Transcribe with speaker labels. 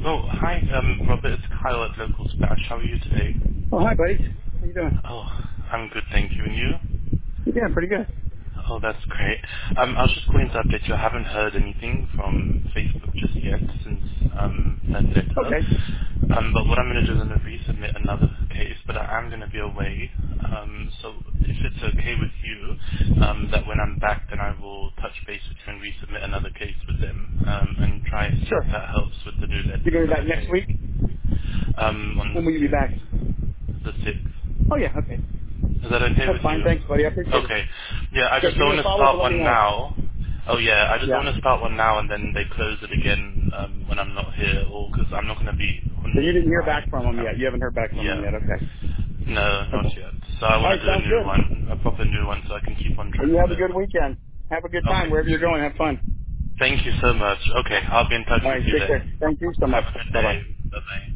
Speaker 1: Oh, hi, Robert. It's Kyle at Local Splash. How are you today?
Speaker 2: Oh, hi, buddy. How you doing?
Speaker 1: Oh, I'm good, thank you. And you?
Speaker 2: Yeah, pretty good.
Speaker 1: Oh, that's great. I was just calling to update you. I haven't heard anything from Facebook just yet since that letter.
Speaker 2: Okay,
Speaker 1: But what I'm going to do is I'm going to resubmit another case, but I am going to be away. So if it's okay with you, that when I'm back, then I will touch base with you and resubmit another case with them and try and see if
Speaker 2: sure.
Speaker 1: that helps with the new letter.
Speaker 2: You
Speaker 1: Is
Speaker 2: going to be
Speaker 1: that
Speaker 2: back next
Speaker 1: okay?
Speaker 2: week?
Speaker 1: On the
Speaker 2: When will you be back?
Speaker 1: 6th. The 6th.
Speaker 2: Oh, yeah, okay.
Speaker 1: Is that okay
Speaker 2: That's
Speaker 1: with
Speaker 2: fine.
Speaker 1: you?
Speaker 2: Thanks, buddy. I appreciate it.
Speaker 1: Okay. Yeah, I
Speaker 2: Yeah,
Speaker 1: just
Speaker 2: give
Speaker 1: don't
Speaker 2: me a
Speaker 1: want to
Speaker 2: follow-up and
Speaker 1: start
Speaker 2: let me
Speaker 1: one
Speaker 2: know.
Speaker 1: now. Oh yeah, I just don't
Speaker 2: Yeah.
Speaker 1: want to start one now and then they close it again when I'm not here, or because I'm not going to be
Speaker 2: So you didn't hear back
Speaker 1: 100%
Speaker 2: from them yet. You haven't heard back from them
Speaker 1: yeah.
Speaker 2: yet. Okay.
Speaker 1: No, not
Speaker 2: Okay.
Speaker 1: yet. So I
Speaker 2: All
Speaker 1: want
Speaker 2: right,
Speaker 1: to do a
Speaker 2: sounds
Speaker 1: new
Speaker 2: good.
Speaker 1: one, a proper new one, so I can keep on
Speaker 2: Well,
Speaker 1: track
Speaker 2: you
Speaker 1: of
Speaker 2: have a
Speaker 1: it.
Speaker 2: good weekend. Have a good time
Speaker 1: Okay.
Speaker 2: wherever you're going. Have fun.
Speaker 1: Thank you so much. Okay, I'll be in touch
Speaker 2: All
Speaker 1: with
Speaker 2: right,
Speaker 1: you
Speaker 2: take care.
Speaker 1: then.
Speaker 2: Thank you so much.
Speaker 1: Have a good
Speaker 2: Bye-bye.
Speaker 1: day. Bye bye.